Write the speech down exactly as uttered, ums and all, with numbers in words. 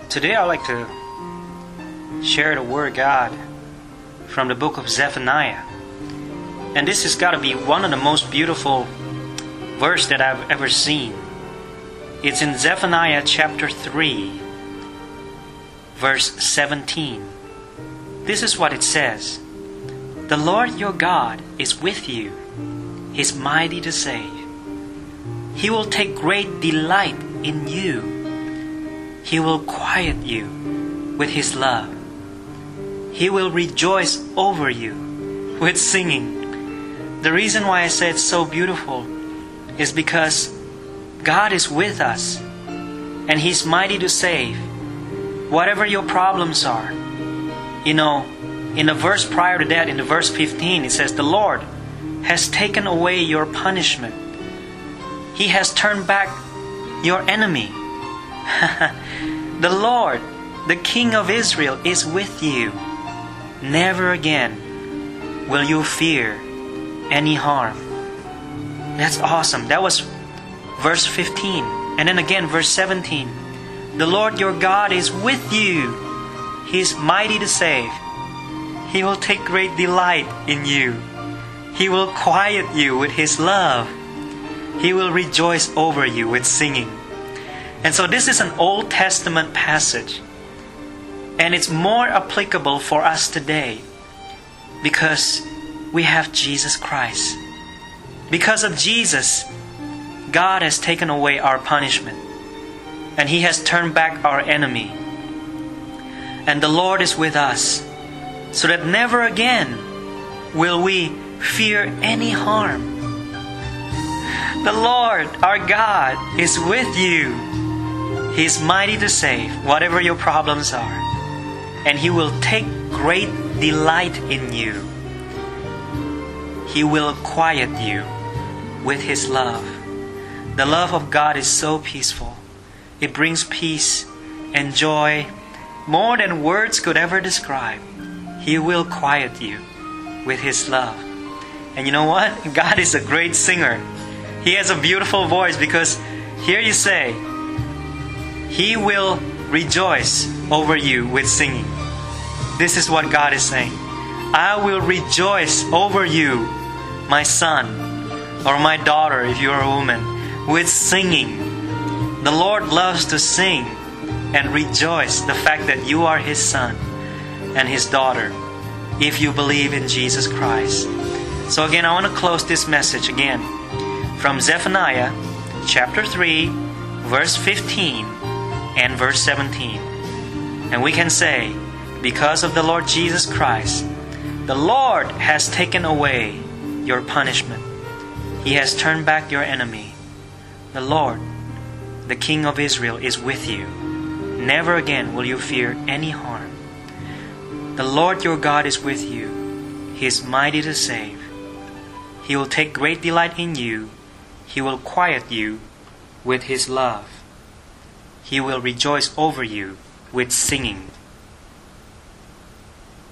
Today I'd like to share the Word of God from the book of Zephaniah. And this has got to be one of the most beautiful verses that I've ever seen. It's in Zephaniah chapter three, verse seventeen. This is what it says. The Lord your God is with you. He is mighty to save. He will take great delight in you. He will quiet you with His love. He will rejoice over you with singing. The reason why I say it's so beautiful is because God is with us and He's mighty to save. Whatever your problems are, you know, in the verse prior to that, in the verse fifteen, it says, the Lord has taken away your punishment. He has turned back your enemy. The Lord, the King of Israel, is with you. Never again will you fear any harm. That's awesome. That was verse fifteen. And then again, verse seventeen. The Lord your God is with you. He is mighty to save. He will take great delight in you. He will quiet you with His love. He will rejoice over you with singing. And so this is an Old Testament passage. And it's more applicable for us today because we have Jesus Christ. Because of Jesus, God has taken away our punishment. And He has turned back our enemy. And the Lord is with us, so that never again will we fear any harm. The Lord, our God, is with you. He is mighty to save, whatever your problems are. And He will take great delight in you. He will quiet you with His love. The love of God is so peaceful. It brings peace and joy more than words could ever describe. He will quiet you with His love. And you know what? God is a great singer. He has a beautiful voice because here you say, He will rejoice over you with singing. This is what God is saying. I will rejoice over you, my son, or my daughter if you're a woman, with singing. The Lord loves to sing and rejoice the fact that you are His son and His daughter if you believe in Jesus Christ. So again, I want to close this message again from Zephaniah chapter three, verse fifteen and verse seventeen. And we can say, because of the Lord Jesus Christ, the Lord has taken away your punishment. He has turned back your enemy. The Lord, the King of Israel, is with you. Never again will you fear any harm. The Lord your God is with you. He is mighty to save. He will take great delight in you. He will quiet you with His love. He will rejoice over you with singing.